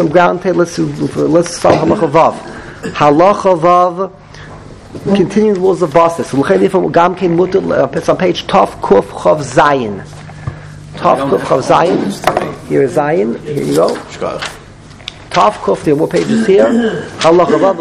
some ground. Let's start halacha vav. Halacha vav. Continuing the rules of bastis. It's on page Tov Kuf Chav Zayin. Tov Kuf Chav Zayin. Here is Zayin. Here you go. Tov Kuf. There are more pages here. Halacha vav.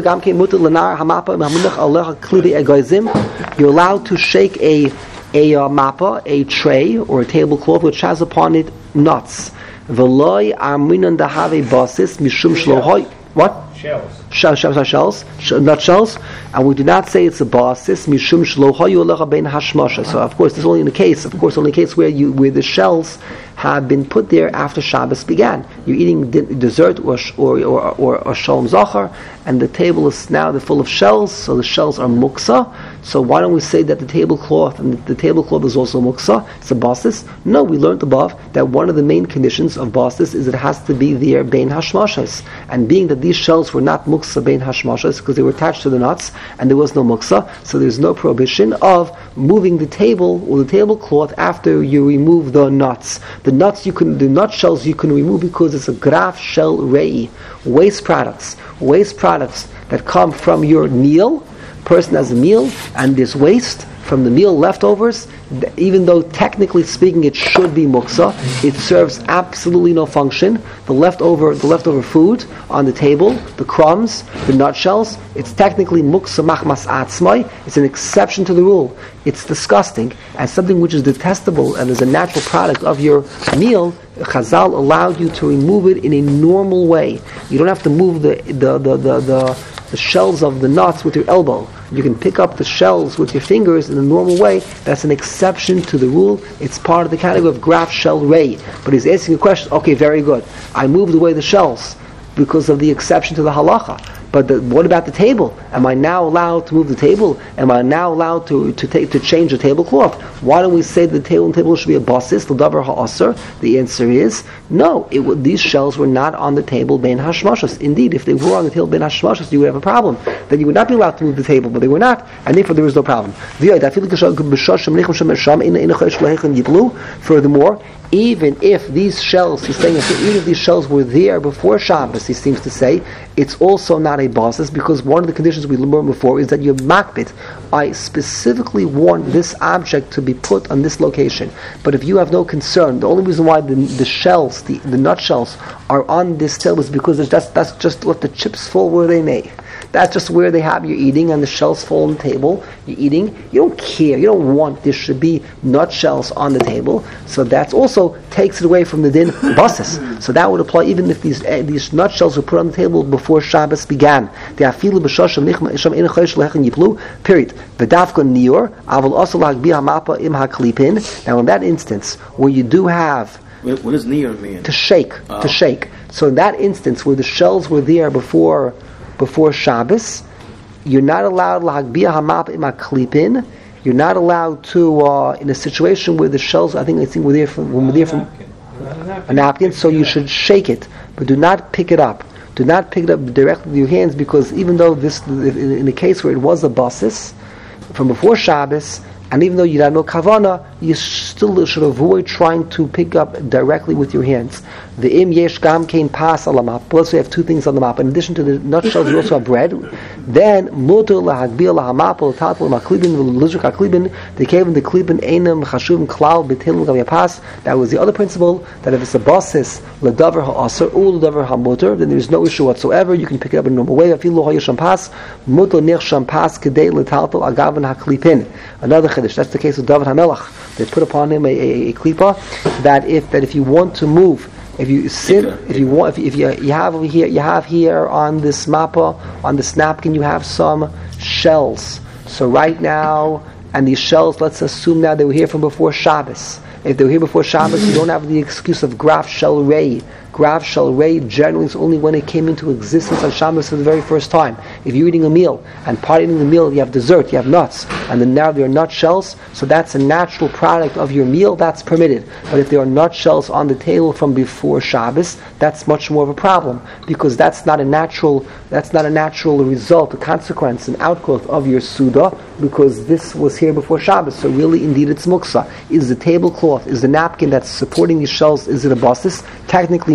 You're allowed to shake a mappa, a tray or a tablecloth which has upon it nuts. V'loy arminan dahave basis mishum shlohoy. What? Shells, not shells, and we do not say it's a basis mishum shlohoy ulecha bein hashmasha. So of course, this is only in the case. Of course, only in the case where the shells have been put there after Shabbos began. You're eating dessert or shalom zachar, and the table is now full of shells, so the shells are muksa. So why don't we say that the tablecloth is also muksa? It's a basis. No, we learned above that one of the main conditions of basis is it has to be there bein hashmashas, and being that these shells were not muksa bein hashmashas because they were attached to the nuts and there was no muksa, so there's no prohibition of moving the table or the tablecloth after you remove the nuts. The nut shells you can remove because it's a graf shell rei, waste products that come from your meal. Person has a meal and there's waste from the meal leftovers. Even though technically speaking it should be muksa, it serves absolutely no function. The leftover food on the table, the crumbs, the nutshells, it's technically muksa machmas atzmai. It's an exception to the rule. It's disgusting, and something which is detestable and is a natural product of your meal. Chazal allowed you to remove it in a normal way. You don't have to move the shells of the nuts with your elbow. You can pick up the shells with your fingers in a normal way. That's an exception to the rule. It's part of the category of graf shell ray. But he's asking a question. Okay, very good. I moved away the shells because of the exception to the halacha. But what about the table? Am I now allowed to move the table? Am I now allowed to change the tablecloth? Why don't we say that the table should be a basis, l'davar ha'asr? The answer is no. These shells were not on the table bein hashmashas. Indeed, if they were on the table bein hashmashas, you would have a problem. Then you would not be allowed to move the table, but they were not, and therefore there was no problem. Furthermore, even if these shells, he's saying, even if these shells were there before Shabbos, he seems to say, it's also not a basis, because one of the conditions we learned before is that you're makbit. I specifically want this object to be put on this location. But if you have no concern, the only reason why the shells, the nut shells, are on this table is because that's just let the chips fall where they may. That's just where they have you eating, and the shells fall on the table. You're eating. You don't care. You don't want there should be nut shells on the table. So that also takes it away from the din basis. So that would apply even if these nut shells were put on the table before Shabbos began. Period. Now in that instance where you do have, what does niyur mean? To shake. So in that instance where the shells were there before Shabbos, you're not allowed lahagbiya hamap im haklipin. You're not allowed to in a situation where the shells, I think we're there from a napkin. So you should shake it, but do not pick it up. Do not pick it up directly with your hands, because even though this, in the case where it was a basis from before Shabbos, and even though you have no kavana, you still should avoid trying to pick up directly with your hands. The im yesh gam kein pas ala map. Let's say you have two things on the map. In addition to the nut shells, you also have bread. Then muter lahagbil lahamap l'tatel maklibin v'luzuk haklibin. They gave him the klibin einam chashuvim klal b'tilum gam yapas. That was the other principle, that if it's a basis l'davar ha'aser or l'davar ha'muter, then there's no issue whatsoever. You can pick it up in a normal way. Afilu ha'yesham pas muter nechsham pas kedei l'tatel agavan haklipin. Another chiddush. That's the case of David HaMelech. They put upon him a klipa that if you want to move, if you sit, if you have over here, you have here on this mappa, on this napkin, you have some shells. So right now, and these shells, let's assume now they were here from before Shabbos. If they were here before Shabbos, you don't have the excuse of graf shel rei. Graf shel rei generally is only when it came into existence on Shabbos for the very first time. If you're eating a meal, and part of eating the meal you have dessert, you have nuts, and then now there are nut shells, so that's a natural product of your meal, that's permitted. But if there are nut shells on the table from before Shabbos, that's much more of a problem, because that's not a natural result, a consequence, an outgrowth of your Suda, because this was here before Shabbos. So really, indeed, it's muksa. Is the tablecloth, is the napkin that's supporting these shells, is it a basis? Technically,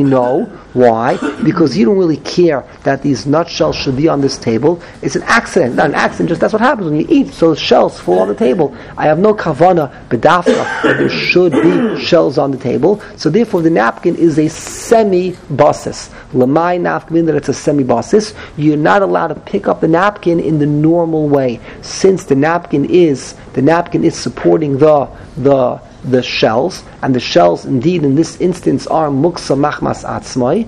No. Why? Because you don't really care that these nutshells should be on this table. It's an accident. Not an accident, just that's what happens when you eat. So shells fall on the table. I have no kavana, bedafka, that there should be shells on the table. So therefore the napkin is a semi-basis. Lamai nafkin, that it's a semi-basis. You're not allowed to pick up the napkin in the normal way. Since the napkin is supporting the shells, and the shells indeed in this instance are muksa machmas atzmai.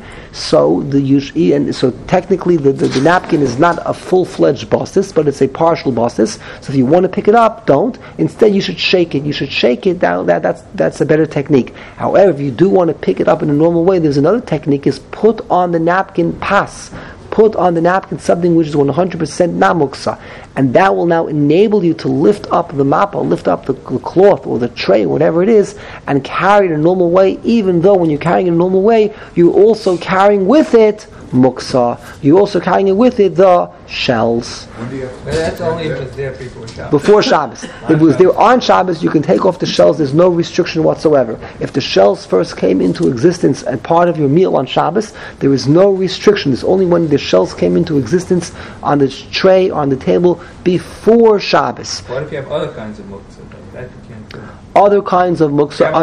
So technically the napkin is not a full-fledged basis, but it's a partial basis. So if you want to pick it up, don't. Instead, you should shake it. You should shake it down. That's a better technique. However, if you do want to pick it up in a normal way, there's another technique: is put on the napkin pas. Put on the napkin something which is 100% namuksa, and that will now enable you to lift up the mappa, lift up the cloth or the tray, whatever it is, and carry it in a normal way, even though when you're carrying it in a normal way, you're also carrying with it muksa. You're also carrying it with it the shells. But that's only if it's there before Shabbos. Before Shabbos. If it was there on Shabbos, you can take off the shells. There's no restriction whatsoever. If the shells first came into existence and part of your meal on Shabbos, there is no restriction. It's only when the shells came into existence on the tray or on the table before Shabbos. What if you have other kinds of muksa? That you can't do. Other kinds of muksa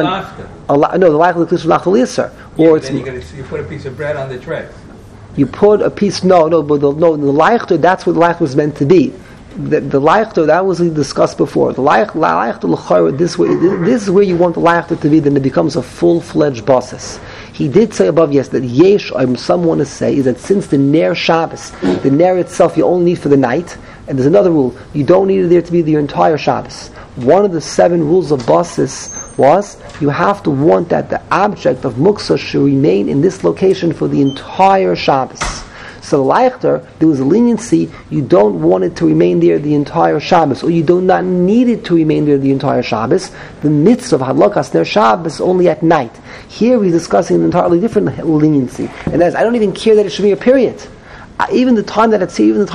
on the lachal is lachal yisr. Or then you put a piece of bread on the tray. You put a piece. But the leichter. That's what the leichter was meant to be. The leichter, that was discussed before. The leichter l'chayra. This is where you want the leichter to be. Then it becomes a full-fledged basis. He did say above, yes, that yesh. Some want to say is that since the ner Shabbos, the ner itself you only need for the night, and there's another rule: you don't need it there to be the entire Shabbos. One of the 7 rules of basis was you have to want that the object of muksa should remain in this location for the entire Shabbos. So leichter, there was a leniency. You don't want it to remain there the entire Shabbos, or you do not need it to remain there the entire Shabbos. The mitzvah of hadlakas ner Shabbos only at night. Here we're discussing an entirely different leniency, and that is, I don't even care that it should be a period. Even the time that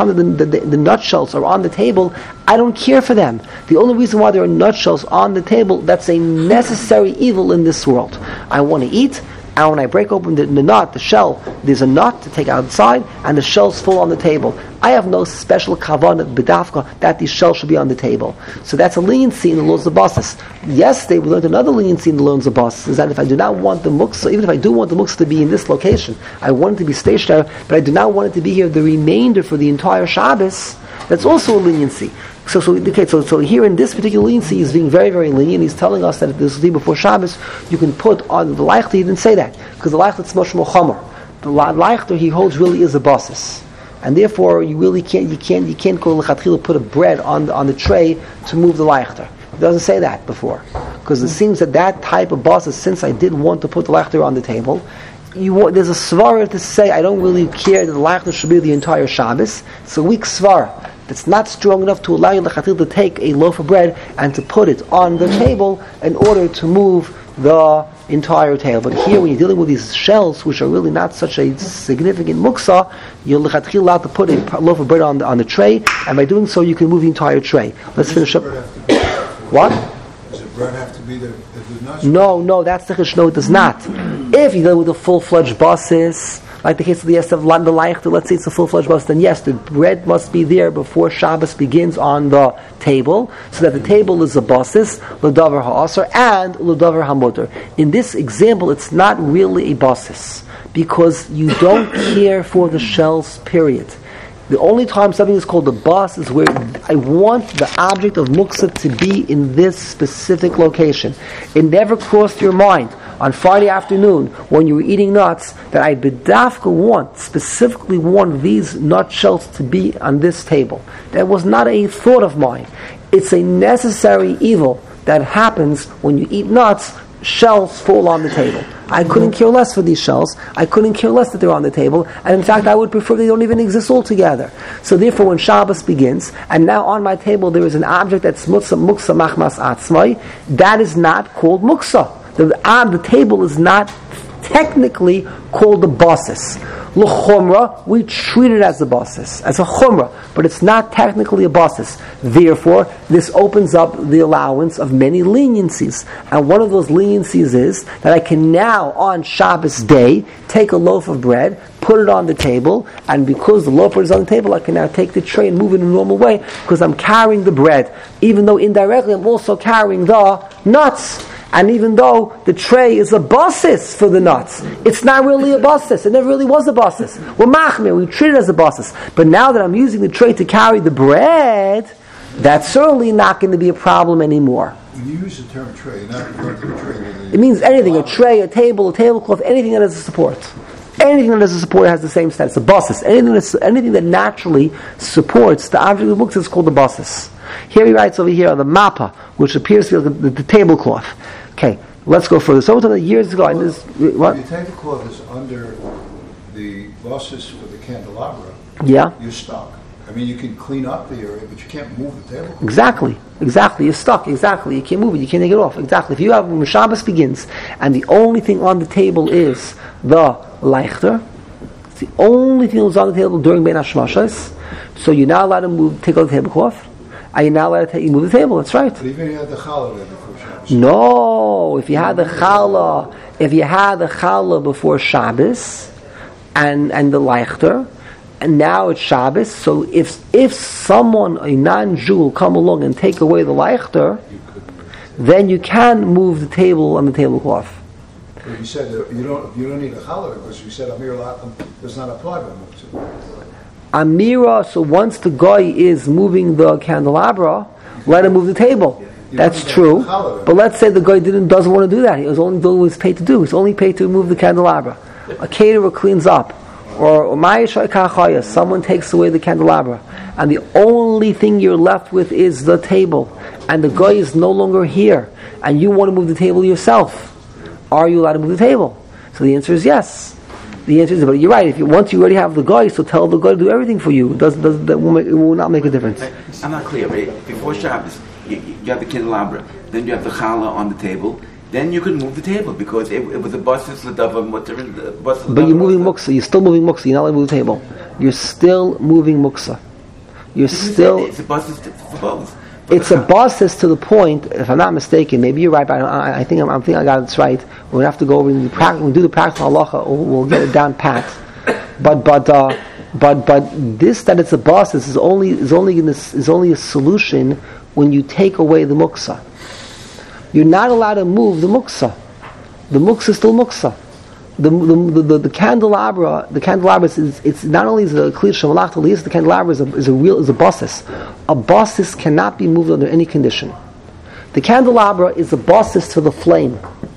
the nutshells are on the table, I don't care for them. The only reason why there are nutshells on the table, that's a necessary evil in this world. I want to eat, and when I break open the nut, the shell, there's a nut to take outside, and the shells fall on the table. I have no special kavanah b'dafka that these shells should be on the table. So that's a leniency in the laws of basis. Yesterday we learned another leniency in the laws of basis, is that if I do not want the muksa, even if I do want the muksa to be in this location, I want it to be stationary, but I do not want it to be here the remainder for the entire Shabbos, that's also a leniency. So here in this particular leniency, he's being very, very lenient. He's telling us that if this will be before Shabbos, you can put on the leichter. He didn't say that, because the leichter is much more chomer. The leichter he holds really is a basis, and therefore you really can't go lechatchila put a bread on the tray to move the leichter. It doesn't say that before, because it seems that type of basis, since I did want to put the leichter on the table, there's a svara to say I don't really care that the leichter should be the entire Shabbos. It's a weak svara. It's not strong enough to allow you lechatil to take a loaf of bread and to put it on the table in order to move the entire table. But here, when you're dealing with these shells, which are really not such a significant muksa, you're lechatchil allowed to put a loaf of bread on the tray, and by doing so, you can move the entire tray. Let's finish up. What? Does the bread have to be there? No, that's the cheshno. It does not. If you deal with a full-fledged basis, like the case of the Yes of the Leichter, let's say it's a full-fledged basis, then yes, the bread must be there before Shabbos begins on the table, so that the table is a basis, l'davar ha'asar, and l'davar ha'mutar. In this example, it's not really a basis, because you don't care for the shells, period. The only time something is called a bus is where I want the object of muksa to be in this specific location. It never crossed your mind on Friday afternoon when you were eating nuts that I specifically want these nut shells to be on this table. That was not a thought of mine. It's a necessary evil that happens when you eat nuts. Shells fall on the table. I couldn't care less for these shells. I couldn't care less that they're on the table. And in fact, I would prefer they don't even exist altogether. So therefore, when Shabbos begins, and now on my table there is an object that's muksa machmas atzmai, that is not called muksa. The table is not technically called the basis. L'chumra, we treat it as a basis, as a chumra, but it's not technically a basis. Therefore, this opens up the allowance of many leniencies. And one of those leniencies is that I can now, on Shabbos day, take a loaf of bread, put it on the table, and because the loaf is on the table, I can now take the tray and move it in a normal way, because I'm carrying the bread, even though indirectly I'm also carrying the nuts. And even though the tray is a basis for the nuts, it's not really a basis. It never really was a basis. We're machmir, we treat it as a basis. But now that I'm using the tray to carry the bread, that's certainly not going to be a problem anymore. When you use the term tray, you're not referring to a tray. It means anything, a tray, a tablecloth, anything that has a support. Anything that has a support has the same status, a basis. Anything that naturally supports the object of the book is called the basis. Here he writes over here on the mappa, which appears to be the tablecloth. Okay, let's go further. So years ago, well, what? If your tablecloth is under the basis for the candelabra, Yeah. you're stuck. I mean, you can clean up the area, but you can't move the tablecloth. Exactly. You're stuck. Exactly. You can't move it. You can't take it off. Exactly. If you have when Shabbos begins, and the only thing on the table is the leichter, it's the only thing that's on the table during Bein Hashmashos. So you're not allowed to take out the tablecloth. And you're not allowed to move the table. That's right. But even if you had the challah there before Shabbos. No, if you had the challah before Shabbos, and the leichter, and now it's Shabbos, so if someone, a non-Jew, will come along and take away the leichter, then you can move the table on the tablecloth. But you said that you don't need a challah because you said Amir Latam does not apply by Muktzah. Amira, so once the guy is moving the candelabra, let him move the table. That's true. But let's say the guy doesn't want to do that. He was only doing what he was paid to do. He's only paid to move the candelabra. A caterer cleans up. Or someone takes away the candelabra. And the only thing you're left with is the table. And the guy is no longer here. And you want to move the table yourself. Are you allowed to move the table? So the answer is yes. The answer is, but you're right. Once you already have the guy, so tell the guy to do everything for you. It will not make a difference. I'm not clear. Right? Before Shabbos, you have the candelabra, then you have the challah on the table. Then you can move the table because it was a basis l'davar whatever. But you're moving muksa. You're still moving muksa. You're not allowed to move the table. You're still moving muksa. It's a basis for both. It's a basis to the point, if I'm not mistaken, maybe you're right, but I think I got this right. We're going to have to go over and when we do the practical halacha, we'll get it down pat. But this that it's a basis is only a solution when you take away the muksa. You're not allowed to move the muksa. The muksa is still muksa. The candelabra is it's not only is a kliyah shemalach taliyas, the candelabra is a basis. A basis cannot be moved under any condition. The candelabra is a basis for the flame.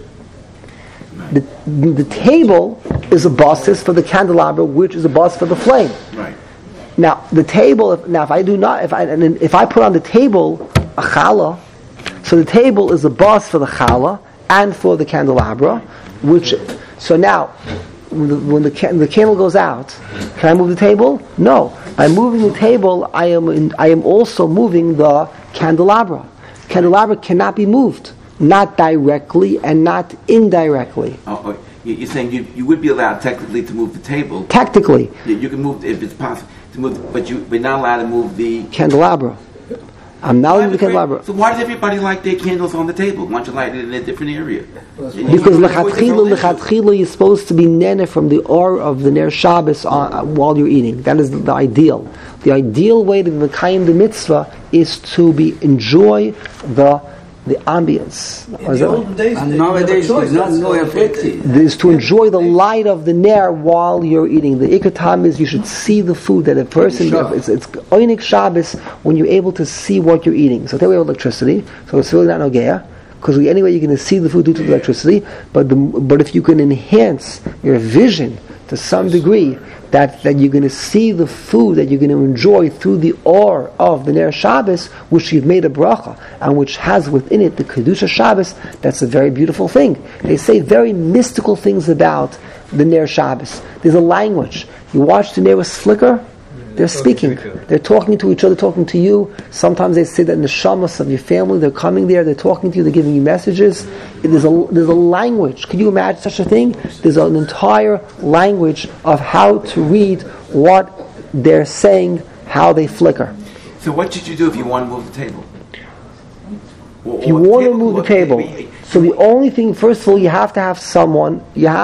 The table is a basis for the candelabra, which is a basis for the flame. Right. Now the table. If I put on the table a challah, so the table is a basis for the challah and for the candelabra, which. So now, when the candle goes out, can I move the table? No. By moving the table, I am also moving the candelabra. Candelabra cannot be moved, not directly and not indirectly. Oh, you're saying you would be allowed technically to move the table. Technically, you can move if it's possible to move, but you're not allowed to move the candelabra. I'm not moving the candelabra. So why does everybody like their candles on the table? Why don't you light it in a different area? Because lechatchila you're supposed to be nene from the or of the ner Shabbos while you're eating. That is the ideal. The ideal way to mekayim the mitzvah is to enjoy the ambience. In the olden days, nowadays there's no afflicted. Is to enjoy the light of the ner while you're eating. The ikar tam is you should see the food that a person. It's oinik Shabbos when you're able to see what you're eating. So take away electricity, so it's really not nogea. Because anyway, you're going to see the food due to the electricity. But if you can enhance your vision to some degree, that you're going to see the food that you're going to enjoy through the or of the Ner Shabbos, which you've made a bracha, and which has within it the Kedusha Shabbos, that's a very beautiful thing. They say very mystical things about the Ner Shabbos. There's a language. You watch the Ner flicker, They're speaking. They're talking to each other, talking to you. Sometimes they say that in the shamas of your family, they're coming there, they're talking to you, they're giving you messages. There's a language. Can you imagine such a thing? There's an entire language of how to read what they're saying, how they flicker. So what should you do if you want to move the table? If you want to move the table, so the only thing, first of all, you have to have someone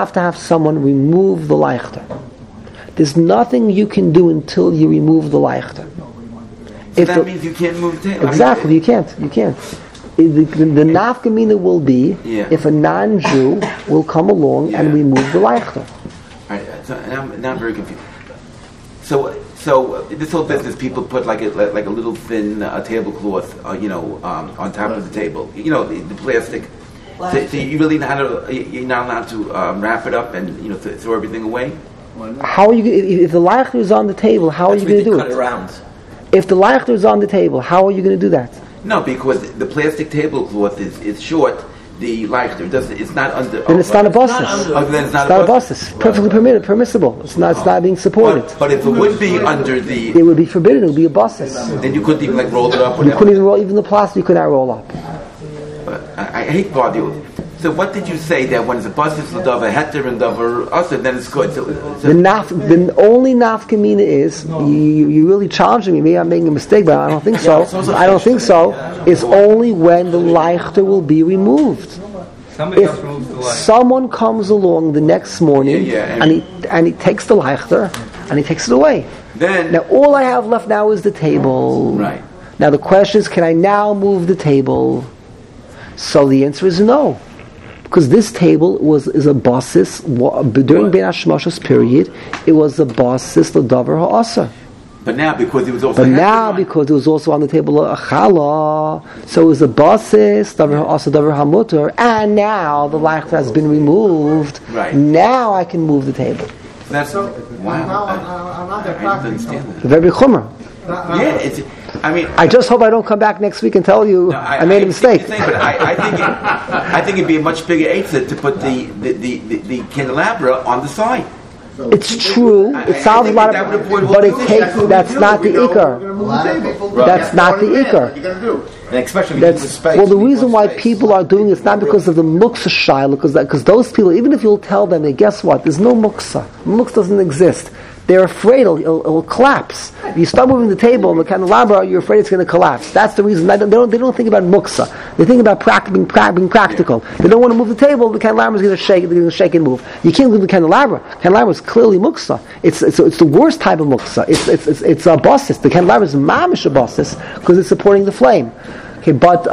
remove the leichter. There's nothing you can do until you remove the leichter. So that means you can't move the table. Exactly, you can't. The nafkamina will be if a non-Jew will come along and remove the leichter. All right, so now I'm very confused. So this whole business, people put like a little thin tablecloth, on top of the table. The plastic. So you really you're not allowed to wrap it up and throw everything away. How are you? If the leichter is on the table, how are you going to do it? Around. If the leichter is on the table, how are you going to do that? No, because the plastic tablecloth is short. The leichter it's not under. Then it's not a basis. Then it's not a basis. Perfectly permissible. It's not being supported. But if it would be under the, it would be forbidden. It would be a basis. Then you couldn't even roll it up. You couldn't even roll even the plastic. You could not roll up. But I hate bother you. So what did you say that when it's a basis l'davar heter and davar also then it's good? So the only nafkamina is you really challenging me. Maybe I'm making a mistake, but I don't think so. I don't think so. It's only when the leichter will be removed. If someone comes along the next morning and he takes the leichter and he takes it away, then now all I have left now is the table. Right. Now the question is, can I now move the table? So the answer is no. Because this table is a basis during Ben Hashmashos period. It was a basis l'davar ha'asar. But now because it was also on the table a challah, so it was a basis davar ha'asar davar hamutar, and now the leichter has been removed. Right. Now I can move the table. That's wow. I didn't understand that. Very chumrah. I just hope I don't come back next week and tell you I made a mistake. But I think it'd be a much bigger eitzah to put the candelabra on the side. It's true. It sounds a lot of, but it takes. That's not the ikar. That's not the ikar. The reason why people are doing it's not because of the muksa shayla, because those people, even if you'll tell them, guess what? There's no muksa. Muksa doesn't exist. They're afraid it'll collapse. If you start moving the table and the candelabra, you're afraid it's going to collapse. That's the reason. They don't think about muksa. They think about being practical. They don't want to move the table. The candelabra is going to shake. They're going to shake and move. You can't move the candelabra. Candelabra is clearly muksa. It's the worst type of muksa. It's a basis. The candelabra is mamish a basis because it's supporting the flame. Okay, but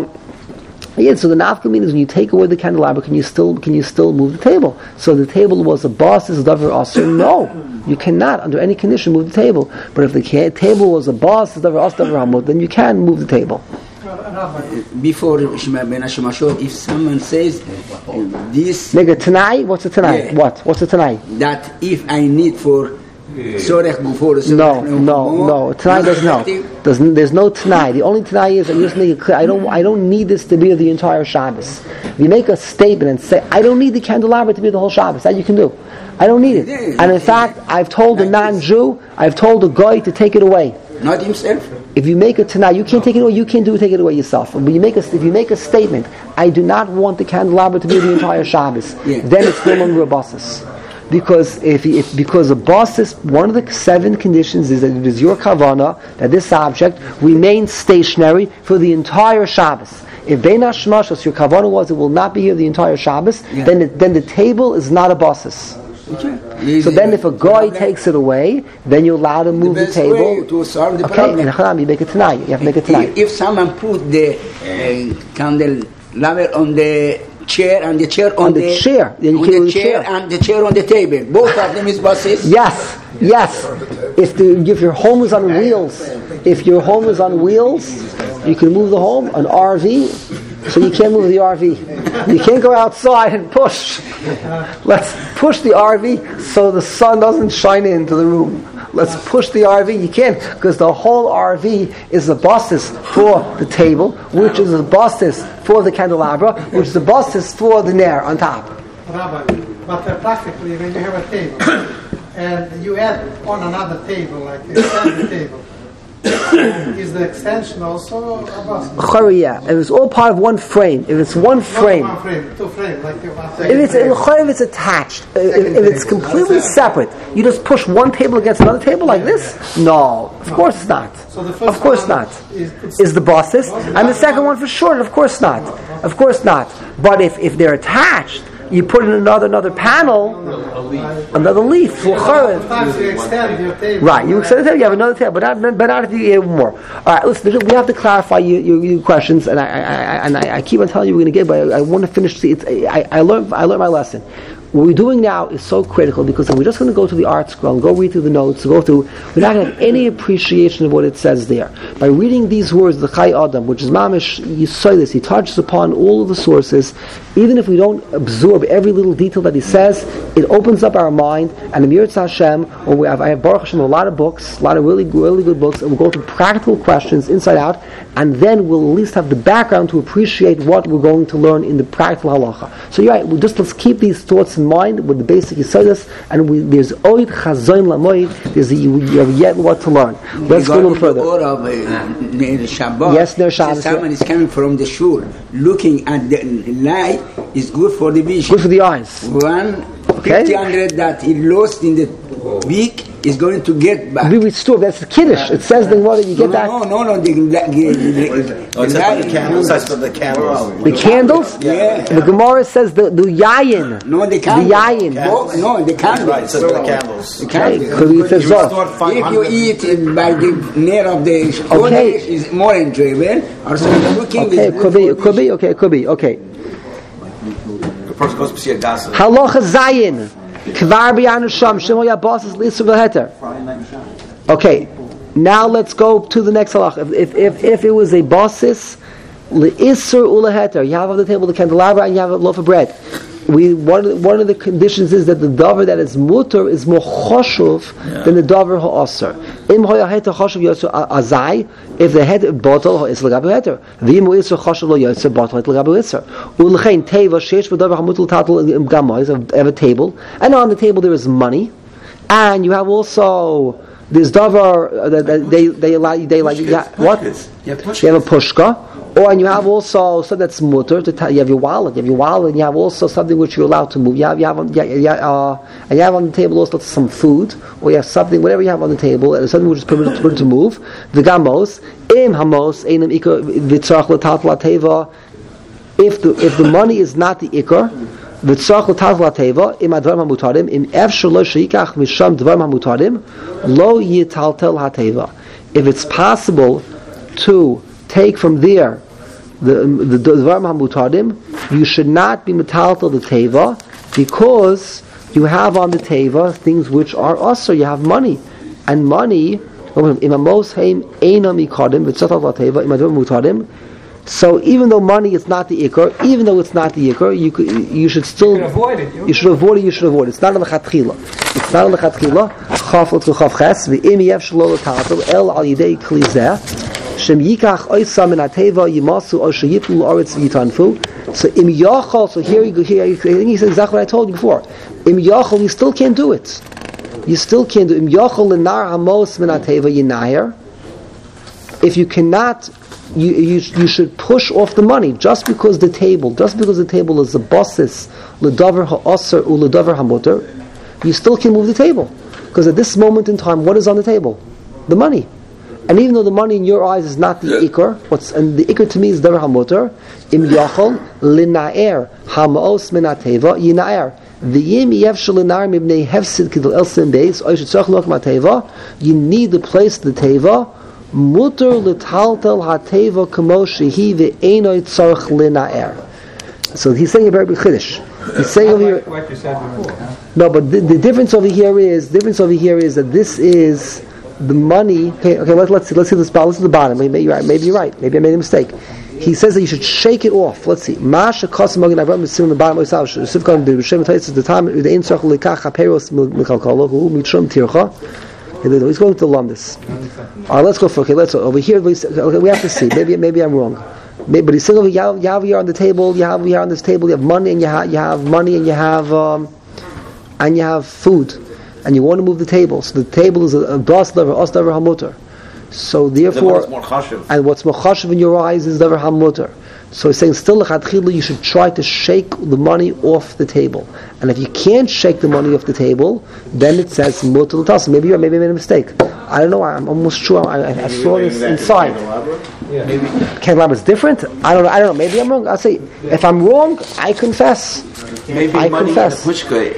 so the nafkamin is when you take away the candelabra, can you still move the table? So the table was a basis davar asur. No, you cannot under any condition move the table. But if the table was a basis davar asur davar hamut, then you can move the table. Before Ben Hashmashot, if someone says this, nigga, tonight, what's it tonight? Yeah. What's it tonight? That if I need for Sorech before the No. Tanai doesn't help. There's no Tanai. The only Tanai is, I'm just making it clear, I don't need this to be the entire Shabbos. If you make a statement and say, I don't need the candelabra to be the whole Shabbos, that you can do. I don't need it. And in fact, I've told a non-Jew, I've told a guy to take it away. Not himself. If you make it tonight, you can't take it away. You can't take it away yourself. But if you make a statement, I do not want the candelabra to be the entire Shabbos. Then it's no longer a basis. Because because a basis, one of the 7 conditions is that it is your kavana that this object remains stationary for the entire Shabbos. If Bein Hashmashos, your kavana was it will not be here the entire Shabbos, then the table is not a basis. Okay. So then if a guy takes it away, then you're allowed to move the table. To solve the problem. And you make it tonight. You have to make it tonight. If someone put the candelabra on the chair and the chair on the chair, then you on the chair and the chair on the table, both of them is basis. Yes. If your home is on wheels, you can move the home, an RV. So you can't move the RV. You can't go outside and push. Let's push the RV so the sun doesn't shine into the room. Let's push the RV. You can't, because the whole RV is a basis for the table, which is a basis for the candelabra, which is a basis for the nair on top. Rabbi, but practically when you have a table, and you add on another table, like extend the table. Is the extension also a basis? Yeah, if it's all part of one frame, if it's one frame, Not one frame, two frames, like if it's attached, if it's completely separate, you just push one table against another table like this? No, of course it's not. So the first Of course one not. is The bosses, and the second one for sure, of course not. Of course not. But if they're attached, you put in another panel, another leaf. sometimes you extend your table. Right, you extend the table, you have another table, but not if you have more. All right, listen, we have to clarify your questions, and I keep on telling you we're going to get, but I want to finish. I learned my lesson. What we're doing now is so critical because if we're just going to go to the art scroll and go read through the notes, we're not going to have any appreciation of what it says there. By reading these words, the Chai Adam, which is Mamish, you saw this, he touches upon all of the sources. Even if we don't absorb every little detail that he says, it opens up our mind. And in Yirtzeh Hashem, I have Baruch Hashem a lot of books, a lot of really good books, and we'll go through practical questions inside out, and then we'll at least have the background to appreciate what we're going to learn in the practical halacha. So you're right, let's keep these thoughts in mind with the basic Yisodis, and there's Oid Chazoin Lamoid, you have yet what to learn. Let's go a little further. Yes, there's Shabbos. Someone is coming from the shul, looking at the light is good for the vision. Good for the eyes. 1,500 that he lost in the week is going to get back. Be restored. That's the Kiddush. It says the water you get back. No. The candles. The candles? Yeah. The Gemara says the yayin. No, the candles. The yayin. No, the candles. Right, it says the candles. The candles. Because it says Zoh. If you eat it by the near of the Kodesh, is more enjoyable. Also, looking Okay, is it could be. Okay. The person goes to see a dasa. Halacha Zayin. Kvar b'yanu sham. Shemo yabosas l'isur v'heter. Okay. Now let's go to the next halacha. If it was a basis, l'isur u'leheter, you have on the table the candelabra and you have a loaf of bread. One of the conditions is that the davar that is mutter is more choshuv than the davar ha'asr. Im ha'yaheta choshuv yotzer azai, if the head bottle ha'isr l'gabu heter. V'im ha'isr choshuv lo yotzer bottle ha'it l'gabu isr. U'lechein teva sheish v'davar ha'mutul tatel im gamois, of a table, and on the table there is money, and you have also this davar they allow what? You have a pushka. And you have also something that's mutter. You have your wallet. And you have also something which you're allowed to move. And you have on the table also some food, or you have something, whatever you have on the table, and something which is permitted to move. The gamos, im hamos, einam ikar v'tzarach l'tat l'teva. If the money is not the ikar, v'tzarach l'tat l'teva, im advarim hamutarim, im efshar lo sheikach misham dvarim hamutarim, lo yitaltel hateva. If it's possible to take from there the dvarim hamutarim, you should not be metaltal the teva, because you have on the teva things which are also, you have money, and money imamos heim einam ikadim v'tzatal la teva imadvarim hamutarim. So even though money is not the ikar, even though it's not the ikar, you should still avoid it. You should avoid it. It's not on the chatchila. Chaf l'tzu chaf ches v'im yev shelo l'tatel el al yidei kli zeh. Shem yikach oisam min hateva yimasu o sheyitlu l'oretz v'yitanfu. So im yachol. So here he says exactly what I told you before. Im yachol, you still can't do it. You still can't do it. Im yachol l'nar hamos min hateva yinayer. If you cannot, you should push off the money just because the table is a basis l'davar ha'aser u l'davar hamuter. You still can move the table, because at this moment in time, what is on the table? The money. And even though the money in your eyes is not the ikar, and the ikar to me is davar hamuter, im yachol linaer hamaos min hateva yinaer. V'yim yevshel linaer mibnei hefsid kidol elsin beis oy shetzach lok mateva. You need the place of the teva. Muter l'taltel hateva kamo shehi ve'enoi tzarich linaer. So he's saying a very big chiddush. He's saying over here. What you said before, huh? No, but the difference over here is that this is the money. Okay. Let's see this. Let's see the bottom. Maybe you're right. Maybe I made a mistake. He says that you should shake it off. Let's see. Masha kosim magin avram misim the bottom. Sivkan b'shem taitzis the time the ein tzarich lekach haperos mikalkalo hu mitrum tircha. He's going to learn this. All right, let's go for let's over here. We have to see. Maybe I'm wrong. But he's saying over you have here on the table. You have here on this table. You have money, and you have money, and you have food. and you want to move the table. So the table is a bas davar, os davar hamutar. So therefore, and what's more chashuv in your eyes is davar hamutar. So he's saying still lechatchila you should try to shake the money off the table. And if you can't shake the money off the table, then it says mutar l'tas. Maybe I made a mistake. I don't know. I'm almost sure. I saw this inside. Maybe. Can't elaborate. It's different. I don't know. Maybe I'm wrong. I'll say if I'm wrong, I confess. Maybe I money confess. in the pushka,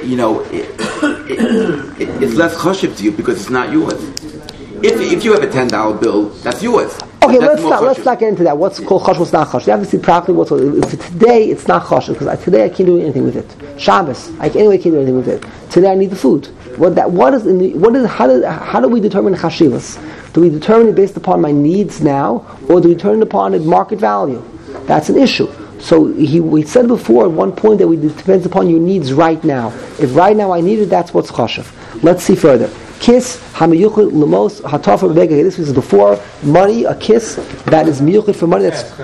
it's less chashuv to you because it's not yours. If you have a $10 bill, that's yours. Okay, That's let's not get into that. What's called chashuv, what's not chashuv. You have to see practically what's today. It's not chashuv because today I can't do anything with it. Shabbos, I can't do anything with it. Today I need the food. How do we determine chashivas? Do we determine it based upon my needs now, or do we determine it upon its market value? That's an issue. So we said before at one point that it depends upon your needs right now. If right now I need it, that's what's chashuv. Let's see further. Kiss hamiyuchid lemos hatafa bebega. This was before money. A kiss that is miyuchid for money. That's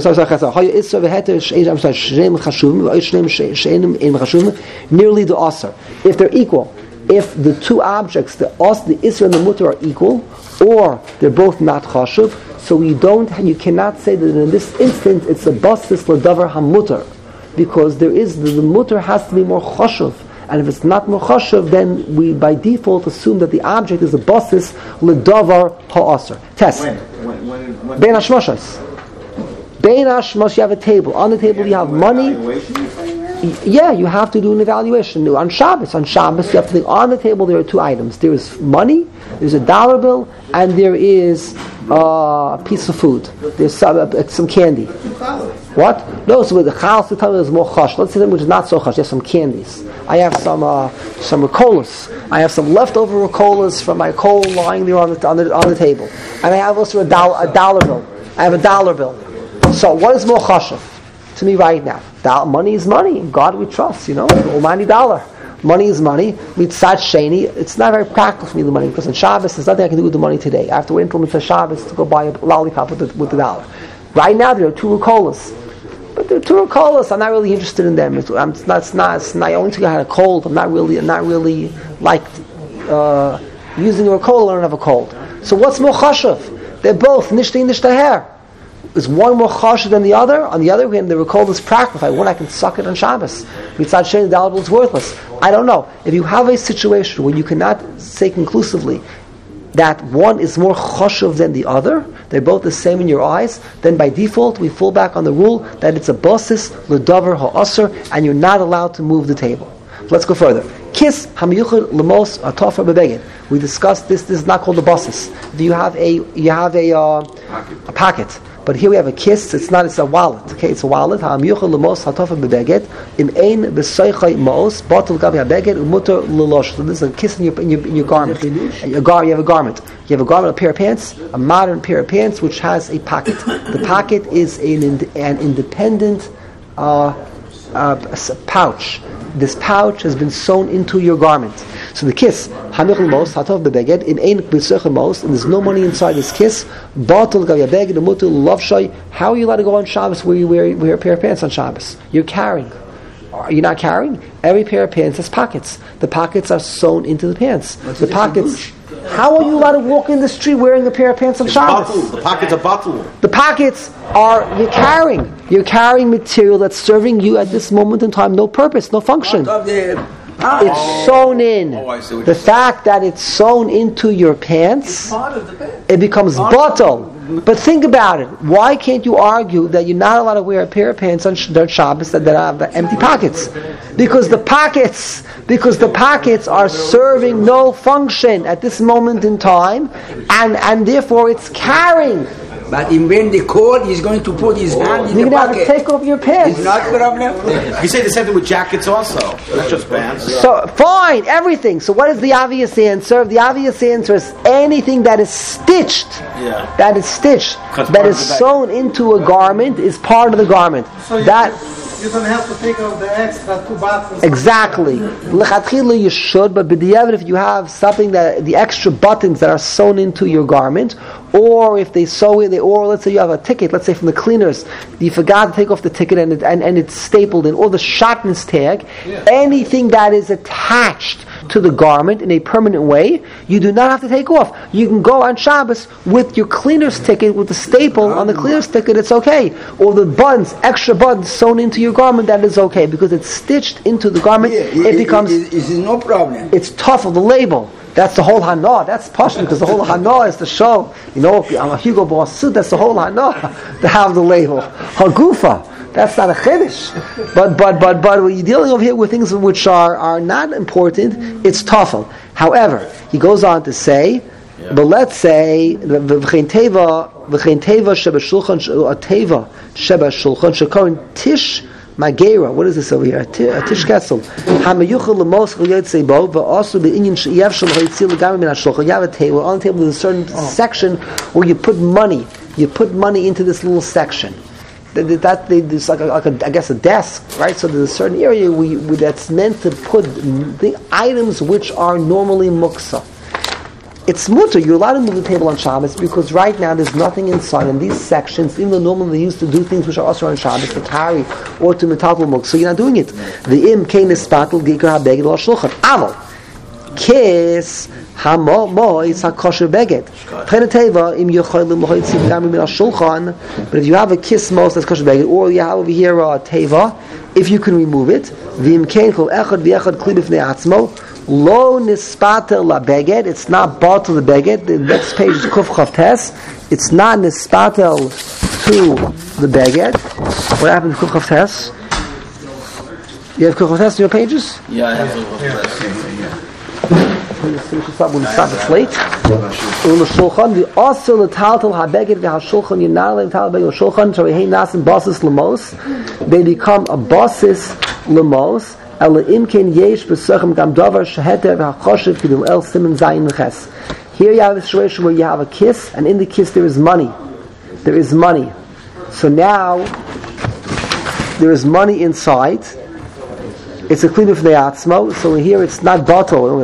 nearly the asr. If they're equal, if the two objects, the isra and the mutar are equal, or they're both not chashuv, so you cannot say that in this instance it's a basis l'davar hamutar, because the mutar has to be more chashuv. And if it's not more chashuv, then we by default assume that the object is a basis l'davar ha'asr. Test. Bein hashmashas. Bein hashmash, you have a table. On the table you have money. Yeah, you have to do an evaluation. On Shabbos, you have to think, on the table there are two items. There is money, there's a dollar bill, and there is a piece of food. There's some candy. What? No, so with the chalas to tell me there's more chash. Let's say something which is not so chash. There's some candies. I have some Ricolas. I have some leftover Ricolas from my coal lying there on the table. And I have also a dollar bill. I have a dollar bill. So what is more chashuv to me right now? Money is money. In God we trust, Almighty dollar. Money is money. Mitzat sheni. It's not very practical for me, the money, because on Shabbos there's nothing I can do with the money today. I have to wait until Mitzat Shabbos to go buy a lollipop with the dollar. Right now there are two Ricolas. But the two Ricolas, I'm not really interested in them. It's not. I only think I had a cold. I'm not really like using a Ricola. I don't have a cold. So what's more chashuv? They're both nishtei nishtaher. Is one more chashuv than the other? On the other hand, the Ricola is practical. If I want, I can suck it on Shabbos. Mitzad sheni, the dollar bill is worthless. I don't know. If you have a situation where you cannot say conclusively that one is more chashuv than the other, they're both the same in your eyes, then by default we fall back on the rule that it's a basis l'davar ha'asr, and you're not allowed to move the table. Let's go further. Kiss hamiyuchid lemos atafar bebeged. We discussed this. This is not called a basis. You have a pocket. But here we have a kiss. It's a wallet. Okay, it's a wallet. Hamiyuchid lemos atafar bebeged im ein b'soichay maos batel gavi habeged umuter l'losh. So this is a kiss in your garment. You have a garment. You have a garment, a pair of pants, a modern pair of pants which has a pocket. The pocket is an independent pouch. This pouch has been sewn into your garment. So the kiss, hamichul mos hatov bebeged in ein b'soichay maos, and there's no money inside this kiss. Batel gavi habeged umuter l'lovshay. How are you allowed to go on Shabbos where you wear a pair of pants on Shabbos? You're carrying. Are you not carrying? Every pair of pants has pockets. The pockets are sewn into the pants. The pockets. How are you allowed to walk in the street wearing a pair of pants on Shabbos? The pockets are bottle. The pockets are you're carrying. You're carrying material that's serving you at this moment in time no purpose, no function. It's sewn in. The fact that it's sewn into your pants, it becomes bottle. But think about it. Why can't you argue that you're not allowed to wear a pair of pants on Shabbos that have empty pockets? Because the pockets are serving no function at this moment in time, and therefore it's carrying. But when the cold, he's going to put his hand in the pocket. You're going to take off your pants. It's not a problem. You say the same thing with jackets also, not just pants. So, fine, everything. So what is the obvious answer? The obvious answer is anything that is stitched, that is sewn into a garment is part of the garment. So you don't have to take off the extra 2 buttons. Exactly. L'chatchila you should, but b'diavad if you have something the extra buttons that are sewn into your garment, or if they sew it, or let's say you have a ticket, let's say from the cleaners, you forgot to take off the ticket and it's stapled in, or the shotness tag, anything that is attached to the garment in a permanent way, you do not have to take off. You can go on Shabbos with your cleaner's ticket, with the staple on the cleaner's ticket, it's okay. Or the buns, extra buns sewn into your garment, that is okay, because it's stitched into the garment. It becomes... It's no problem. It's tough on the label. That's the whole Hana. That's Pashto, because the whole Hana is to show, I'm a Hugo Boss suit, that's the whole Hana, to have the label. Hagufa, that's not a Chiddush. But when you're dealing over here with things which are not important, it's Tafel. However, he goes on to say, but let's say, V'chein teva sheba shulchan, a teva sheba shulchan, shekorin tish Magera, what is this over here? Tish Kessel. Hamayuchel lemos chayot but also the Indian yev shel hayitzil legamer min hashulchan. You have a table. On the table, there's a certain section where you put money. You put money into this little section. There's like a I guess a desk, right? So there's a certain area that's meant to put the items which are normally muksa. It's mutter. You're allowed to move the table on Shabbos because right now there's nothing inside in these sections. Even though normally they used to do things which are also on Shabbos, to carry or to metal muk, so you're not doing it. The im kein ispatel giker habeged al shulchan. Aval kiss hamo is hakosher beged. Teva im yochaylim lohoytzi gamim min shulchan. But if you have a kiss most that's kosher beged, or you have over here a teva, if you can remove it, the im kein kol echad v'echad kli b'fnei atzmo. Lo nispater la beged. It's not bought to the beged. The next page is kuf chav tes. It's not nispater to the beged. What happened to kuf chav tes? You have kuf chav tes in your pages? Yeah, I have kuf chav tes. We'll stop it late. Ul shulchan. We also the taltal habeged v'hashulchan. You're not allowed to taltal beged shulchan. So we hey nasim bosses lemos. They become a bosses lemos. Here you have a situation where you have a kiss, and in the kiss there is money. There is money. So now there is money inside. It's a kli b'fnei atzmo. So here it's not bottle.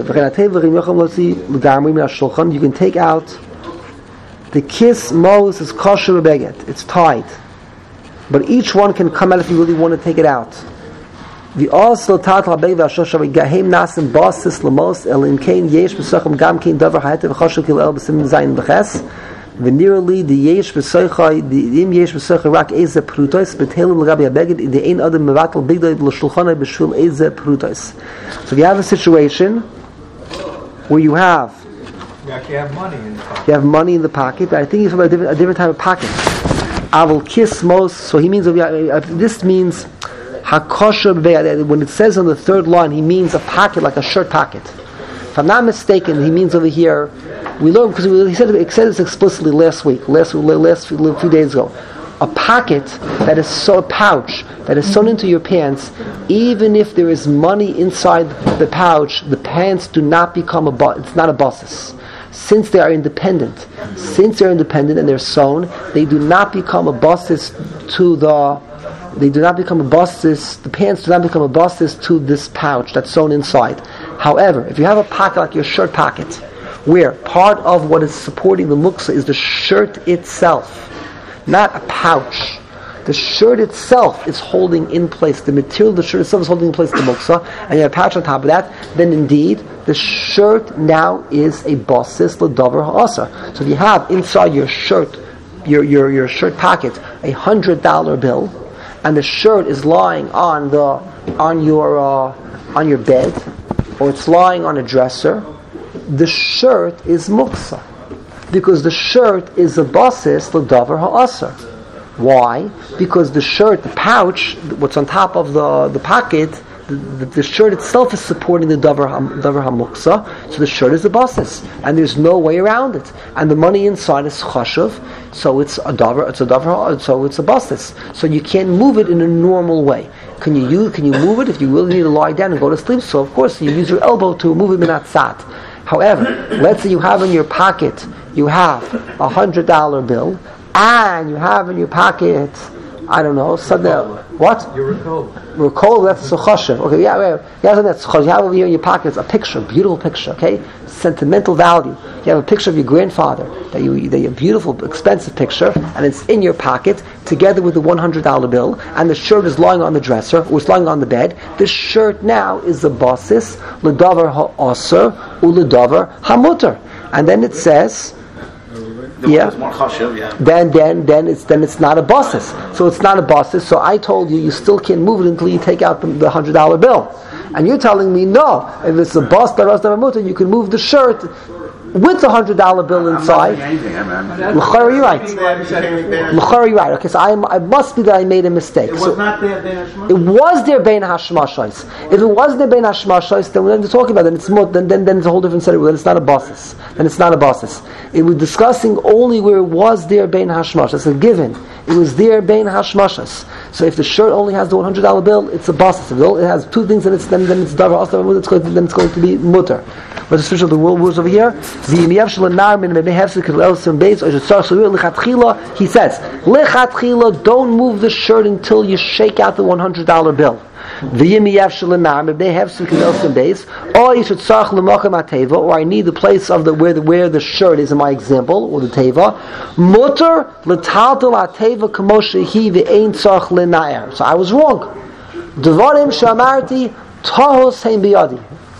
You can take out the kiss. Mos is kosher beget. It's tied, but each one can come out if you really want to take it out. The also tatal habei v'ashoshav gahem nasim basis lemos el in kain yesh b'sochem gam kain davar hayatev v'choshav kilel b'sim zayin b'ches v'nearly the yesh b'sochai the im yesh b'sochai rak eze prutos b'telim l'gabi habeged the ein adam mevatel bigdei l'shulchanai b'shul eze prutos. So you have a situation where you have money in the pocket. You have money in the pocket. I think it's about a different type of pocket. Avol kiss mos. So he means this means. Hakosher, when it says on the third line, he means a pocket, like a shirt pocket. If I'm not mistaken, he means over here, we learned, because he said this explicitly last few days ago. A pocket that is a pouch, that is sewn into your pants, even if there is money inside the pouch, the pants do not become it's not a bosses. Since they are independent and they're sewn, they do not become a bosses to the pants do not become a bosses to this pouch that's sewn inside. However, if you have a pocket like your shirt pocket, where part of what is supporting the muksa is the shirt itself, not a pouch. The shirt itself is holding in place, the material of the shirt itself is holding in place the muksa, and you have a pouch on top of that, then indeed, the shirt now is a bosses l'davar ha'asar. So if you have inside your shirt, your shirt pocket, $100 bill, and the shirt is lying on your bed, or it's lying on a dresser, the shirt is muksa, because the shirt is a basis l'davar ha'asar. Why? Because the shirt, the pouch, what's on top of the pocket, the shirt itself is supporting the davar hamuksa, so the shirt is a basis, and there's no way around it. And the money inside is chashuv, so it's a davar, so it's a basis. So you can't move it in a normal way. Can you move it if you really need to lie down and go to sleep? So of course you use your elbow to move it minatzat. However, let's say you have in your pocket, you have $100 bill, and you have in your pocket I don't know, what? You're cold. We're cold, that's a choshev. Okay, that's choshev. You have over here in your pockets a picture, a beautiful picture, okay? Sentimental value. You have a picture of your grandfather, that a beautiful, expensive picture, and it's in your pocket, together with the $100 bill, and the shirt is lying on the dresser, or it's lying on the bed. This shirt now is the basis, l'davar ha'aser, u'ledavar hamuter. And then it says, then it's not a basis. So it's not a basis. So I told you still can't move it until you take out the $100 bill. And you're telling me no. If it's a bas daras davar muter, you can move the shirt with the $100 bill inside. L'chara, you're right. L'chara, you're right. Okay, so I must be that I made a mistake. It was not there bein hashmashos. It was there bein hashmashos. If it wasn't there bein hashmashos, then we're not talking about it. Then it's a whole different set. Then it's not a basis. Then it's not a basis. It was discussing only where it was there bein hashmashos. It's a given. It was there bein hashmashos. So if the shirt only has the $100 bill, it's a basis. If it has two things, then it's davar asar muter. Then it's going to be muter. What's the switch of the world rules over here? He says, lechatchila, don't move the shirt until you shake out the $100 bill. Or I need the place of where the shirt is in my example, or the teva. Muter l'taltel ateva kamoshehi ve'ein tzarch l'naer. So I was wrong. Devarim shamarti tahos hein biyadi.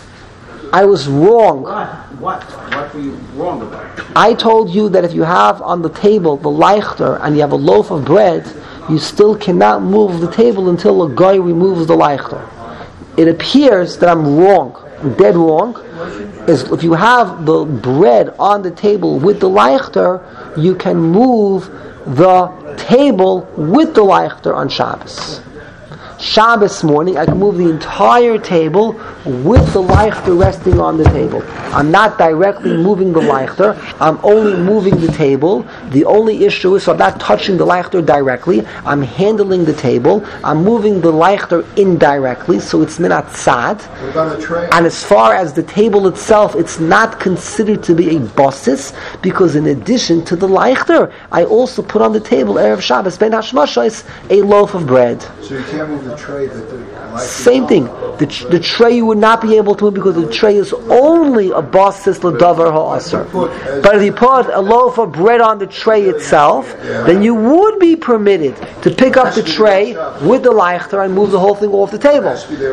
I was wrong. What were you wrong about? I told you that if you have on the table the leichter and you have a loaf of bread, you still cannot move the table until a guy removes the leichter. It appears that I'm wrong. I'm dead wrong. Is if you have the bread on the table with the leichter, you can move the table with the leichter on Shabbos. Shabbos morning, I can move the entire table with the leichter resting on the table. I'm not directly moving the leichter, I'm only moving the table. The only issue is, so I'm not touching the leichter directly, I'm handling the table, I'm moving the leichter indirectly, so it's minat tzad. And as far as the table itself, it's not considered to be a basis, because in addition to the leichter, I also put on the table, Erev Shabbos, Ben Hashmashos, a loaf of bread. So you can't move the tray same thing. The tray you would not be able to move because the tray is only a basis l'davar ha'aser. But if you put a loaf of bread on the tray itself, then you would be permitted to pick up the tray with the leichter and move the whole thing off the table. Has to be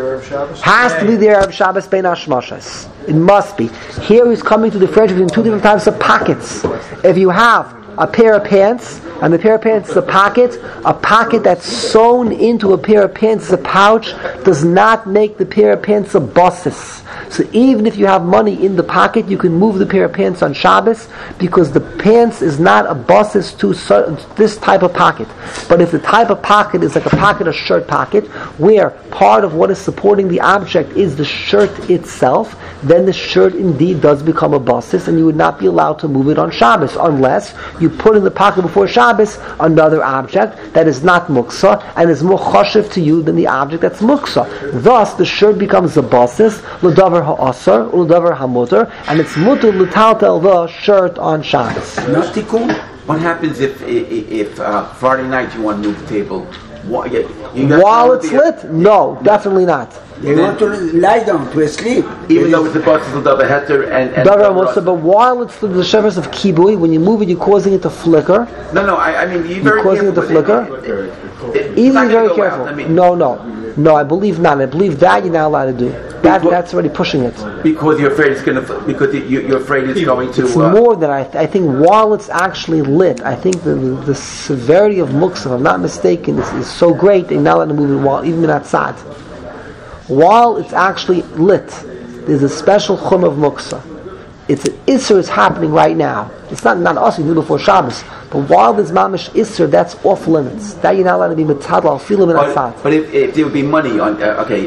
there of Shabbos bein hashmashos. It must be. Here he's coming to differentiate between two different types of pockets. If you have a pair of pants, and the pair of pants is a pocket that's sewn into a pair of pants is a pouch, does not make the pair of pants a basis. So even if you have money in the pocket, you can move the pair of pants on Shabbos, because the pants is not a basis to this type of pocket. But if the type of pocket is like a pocket, a shirt pocket, where part of what is supporting the object is the shirt itself, then the shirt indeed does become a basis, and you would not be allowed to move it on Shabbos, unless you put in the pocket before Shabbos another object that is not muksa and is more choshev to you than the object that's muksa. Thus, the shirt becomes a basis, l'davar ha'asar, l'davar hamuter, and it's muter l'taltel the shirt on Shabbos. Not tikkun. What happens if Friday night you want to move the table? While it's lit? No, definitely not. They want to lie down, to sleep. Even though it's the basis of davar heter and but while it's the shevers of kibui, when you move it, you're causing it to flicker. No, I mean you're causing it to flicker. Even very careful. No, I believe not. I believe that you're not allowed to do. That's already pushing it. Because you're afraid it's going to. Because you're afraid it's going to. It's more than I think. While it's actually lit, I think the severity of muksa, if I'm not mistaken, is so great they're not allowed to move it while even at tzad. While it's actually lit, there's a special chum of muksa. It's an isser is happening right now. It's not us, you do before Shabbos. But while there's mamish isser, that's off limits. That you're not allowed to be mitzadal, filim and atzad. But if there would be money on,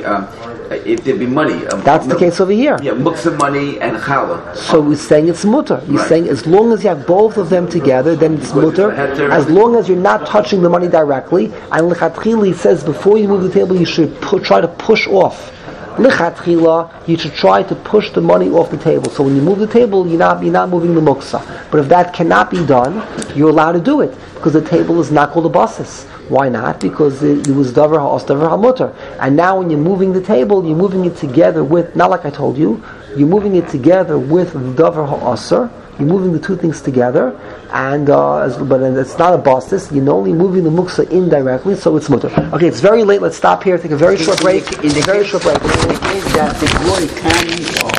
if there'd be money, that's the case over here. Yeah, muksa money and challah. So we're saying it's mutter. You're saying as long as you have both of them together, then it's mutter. As long as you're not touching the money directly, and lechatchila says before you move the table, you should try to push off. Lichatchila, you should try to push the money off the table. So when you move the table, you're not moving the muksa. But if that cannot be done, you're allowed to do it, because the table is not called a basis. Why not? Because it was davar ha'os, davar ha'mutar. And now when you're moving the table, you're moving it together with, not like I told you, you're moving it together with davar ha'osar. You're moving the two things together, and but it's not a bastis. You're only moving the muksa indirectly, so it's mutar. Okay, it's very late. Let's stop here. Take a very short break. In the case that the boy can